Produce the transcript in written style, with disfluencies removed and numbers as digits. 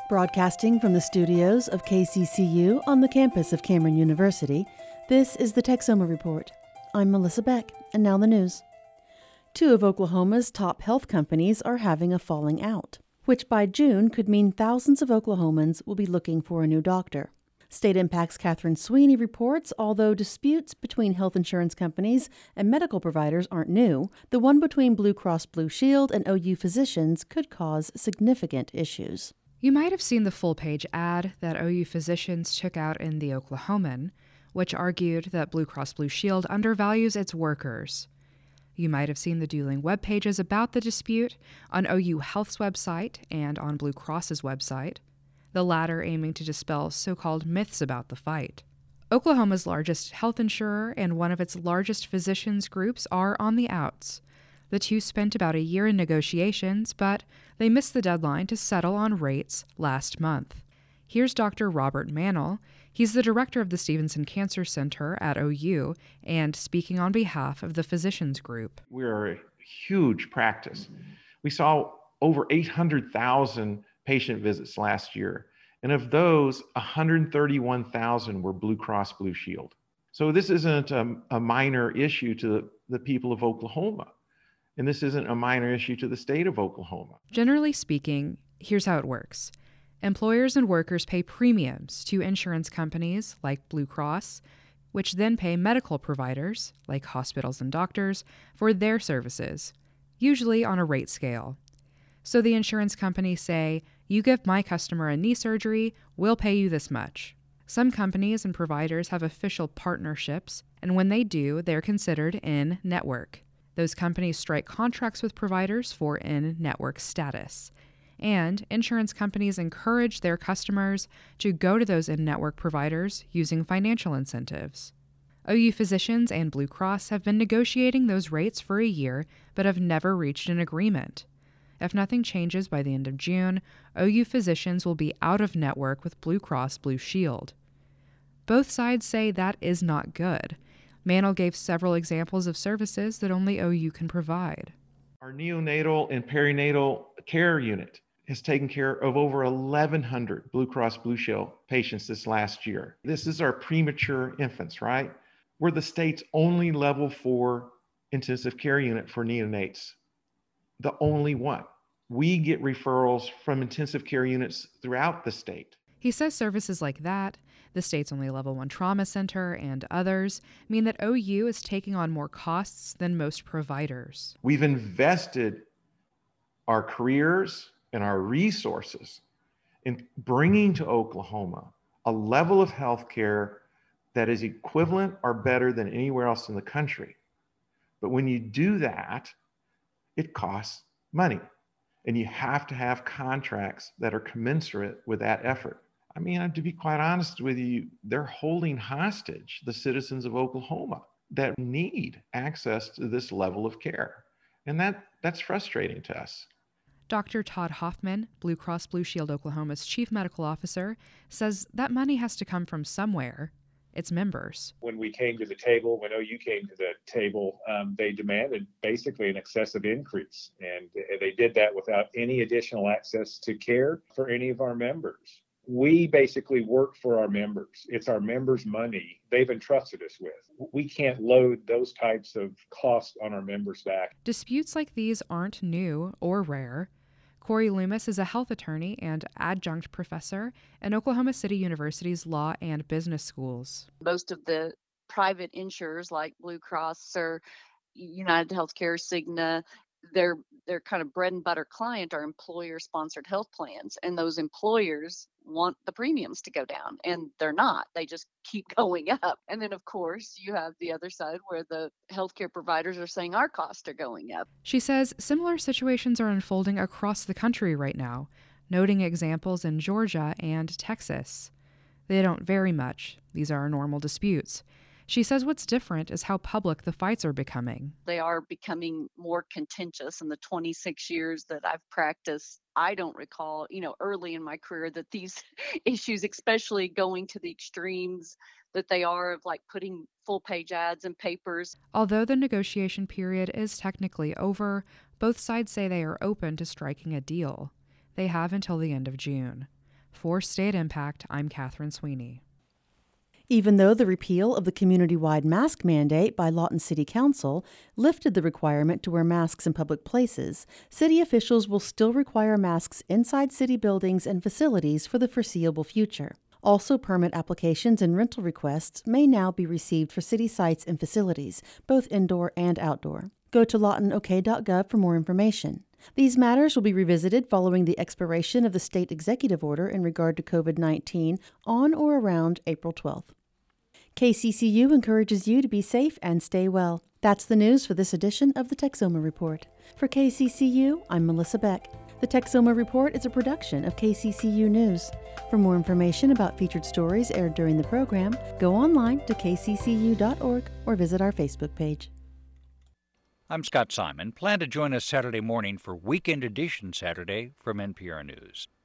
Broadcasting from the studios of KCCU on the campus of Cameron University, this is the Texoma Report. I'm Melissa Beck, and now the news. Two of Oklahoma's top health companies are having a falling out, which by June could mean thousands of Oklahomans will be looking for a new doctor. State Impact's Catherine Sweeney reports although disputes between health insurance companies and medical providers aren't new, the one between Blue Cross Blue Shield and OU Physicians could cause significant issues. You might have seen the full-page ad that OU Physicians took out in The Oklahoman, which argued that Blue Cross Blue Shield undervalues its workers. You might have seen the dueling web pages about the dispute on OU Health's website and on Blue Cross's website, the latter aiming to dispel so-called myths about the fight. Oklahoma's largest health insurer and one of its largest physicians groups are on the outs. The two spent about a year in negotiations, but they missed the deadline to settle on rates last month. Here's Dr. Robert Mannel. He's the director of the Stevenson Cancer Center at OU and speaking on behalf of the physicians group. We're a huge practice. We saw over 800,000 patient visits last year, and of those, 131,000 were Blue Cross Blue Shield. So this isn't a minor issue to the people of Oklahoma. And this isn't a minor issue to the state of Oklahoma. Generally speaking, here's how it works. Employers and workers pay premiums to insurance companies like Blue Cross, which then pay medical providers, like hospitals and doctors, for their services, usually on a rate scale. So the insurance companies say, you give my customer a knee surgery, we'll pay you this much. Some companies and providers have official partnerships, and when they do, they're considered in-network. Those companies strike contracts with providers for in-network status. And insurance companies encourage their customers to go to those in-network providers using financial incentives. OU Physicians and Blue Cross have been negotiating those rates for a year, but have never reached an agreement. If nothing changes by the end of June, OU Physicians will be out of network with Blue Cross Blue Shield. Both sides say that is not good. Mannel gave several examples of services that only OU can provide. Our neonatal and perinatal care unit has taken care of over 1,100 Blue Cross Blue Shield patients this last year. This is our premature infants, right? We're the state's only level 4 intensive care unit for neonates, the only one. We get referrals from intensive care units throughout the state. He says services like that, the state's only level 1 trauma center, and others mean that OU is taking on more costs than most providers. We've invested our careers and our resources in bringing to Oklahoma a level of health care that is equivalent or better than anywhere else in the country. But when you do that, it costs money, and you have to have contracts that are commensurate with that effort. I mean, to be quite honest with you, they're holding hostage the citizens of Oklahoma that need access to this level of care. And that's frustrating to us. Dr. Todd Hoffman, Blue Cross Blue Shield Oklahoma's chief medical officer, says that money has to come from somewhere, its members. When we came to the table, when OU came to the table, they demanded basically an excessive increase. And they did that without any additional access to care for any of our members. We basically work for our members. It's our members' money they've entrusted us with. We can't load those types of costs on our members' back. Disputes like these aren't new or rare. Corey Loomis is a health attorney and adjunct professor in Oklahoma City University's law and business schools. Most of the private insurers like Blue Cross or United Healthcare, Cigna, their kind of bread and butter client are employer-sponsored health plans, and those employers want the premiums to go down, and they're not. They just keep going up. And then, of course, you have the other side where the healthcare providers are saying our costs are going up. She says similar situations are unfolding across the country right now, noting examples in Georgia and Texas. They don't vary much. These are normal disputes. She says what's different is how public the fights are becoming. They are becoming more contentious. In the 26 years that I've practiced, I don't recall, early in my career that these issues, especially going to the extremes that they are of like putting full page ads in papers. Although the negotiation period is technically over, both sides say they are open to striking a deal. They have until the end of June. For State Impact, I'm Catherine Sweeney. Even though the repeal of the community-wide mask mandate by Lawton City Council lifted the requirement to wear masks in public places, city officials will still require masks inside city buildings and facilities for the foreseeable future. Also, permit applications and rental requests may now be received for city sites and facilities, both indoor and outdoor. Go to lawtonok.gov for more information. These matters will be revisited following the expiration of the state executive order in regard to COVID-19 on or around April 12th. KCCU encourages you to be safe and stay well. That's the news for this edition of the Texoma Report. For KCCU, I'm Melissa Beck. The Texoma Report is a production of KCCU News. For more information about featured stories aired during the program, go online to kccu.org or visit our Facebook page. I'm Scott Simon. Plan to join us Saturday morning for Weekend Edition Saturday from NPR News.